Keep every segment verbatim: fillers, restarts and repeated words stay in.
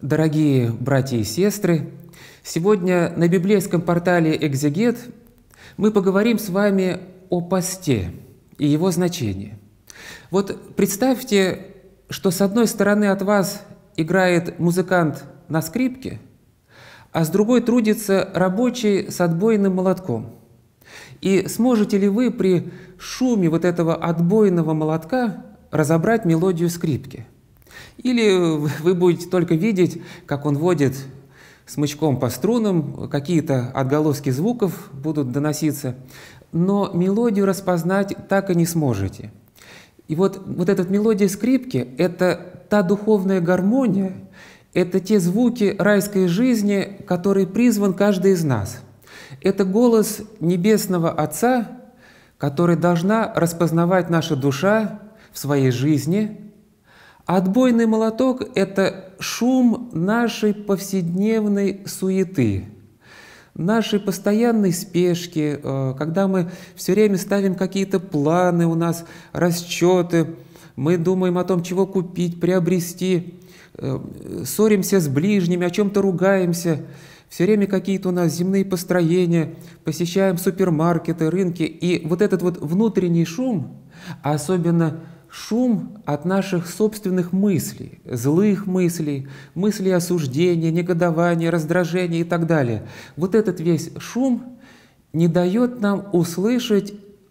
Дорогие братья и сестры, сегодня на библейском портале «Экзегет» мы поговорим с вами о посте и его значении. Вот представьте, что с одной стороны от вас играет музыкант на скрипке, а с другой трудится рабочий с отбойным молотком. И сможете ли вы при шуме вот этого отбойного молотка разобрать мелодию скрипки? Или вы будете только видеть, как он водит смычком по струнам, какие-то отголоски звуков будут доноситься, но мелодию распознать так и не сможете. И вот, вот эта мелодия скрипки – это та духовная гармония, это те звуки райской жизни, которые призван каждый из нас. Это голос Небесного Отца, который должна распознавать наша душа в своей жизни. А отбойный молоток – это шум нашей повседневной суеты, нашей постоянной спешки, когда мы все время ставим какие-то планы, у нас расчеты, мы думаем о том, чего купить, приобрести, ссоримся с ближними, о чем-то ругаемся, все время какие-то у нас земные построения, посещаем супермаркеты, рынки. И вот этот вот внутренний шум, а особенно шум от наших собственных мыслей, злых мыслей, мыслей осуждения, негодования, раздражения и так далее. Вот этот весь шум не дает нам услышать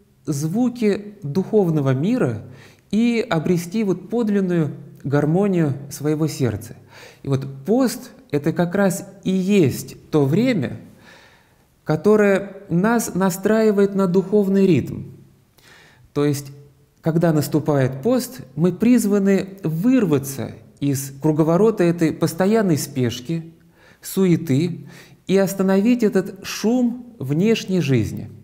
звуки духовного мира и обрести вот подлинную гармонию своего сердца. И вот пост – это как раз и есть то время, которое нас настраивает на духовный ритм. То есть, когда наступает пост, мы призваны вырваться из круговорота этой постоянной спешки, суеты и остановить этот шум внешней жизни.